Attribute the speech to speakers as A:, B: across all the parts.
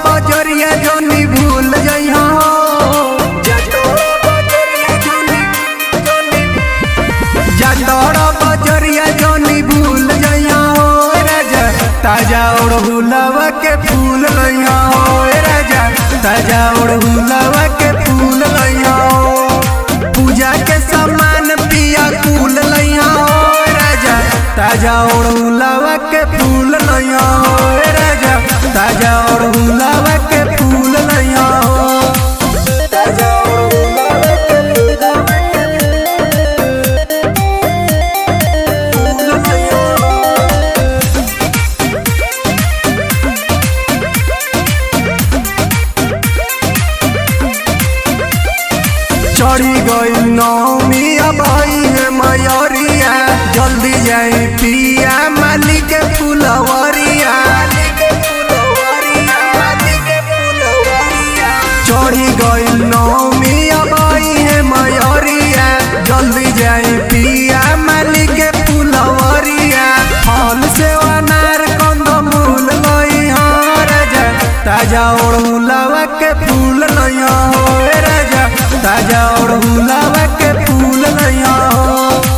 A: बजरिया जोनी भूल जइहा बजरिया जोनी भूल जइहा हो राजा ताजा ओढ़ुलवा के फूल लइहा हो राजा ताजा ओढ़ुलवा के फूल लइहा हो पूजा के सामान पिया कुल लइहा हो राजा ताजा ओढ़ुलवा के फूल लइहा हो राजा ताजा ओढ़ुलवा के फूल लइहा हो ताजा चढ़ी गई नौमी भाई है मयूरिया जल्दी जाए पिया मालिक के फुलवरिया चढ़ी गई नौमी भाई है मयूरिया जल्दी जाए पिया मालिक के फुलवरिया फल से अनार कंदमूल लइहा राजा ताजा ओढ़ुलवा के फूल लइहा हो राजा ताजा ओढ़ुलवा के फूल लइहा हो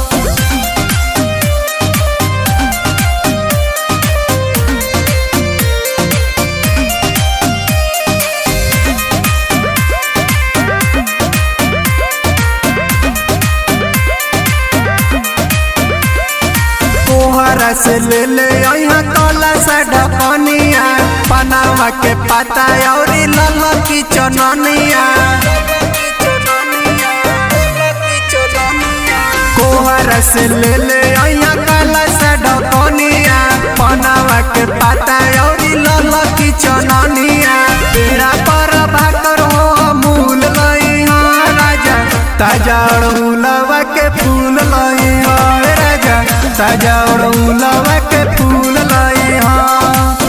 A: कोहरा से ले ले यहाँ तोला सा ढकनिया पनावा के पता और लला की चननिया कोहरा से ले ले यहाँ काला सा ढकनिया पनावा के पता और लला की चननिया तेरा पर भाकर हो अमूल लइहा राजा ताजा ओढ़ुलवा के फूल लइहा राजा ताजा ओढ़ुलवा के फूल लइहा।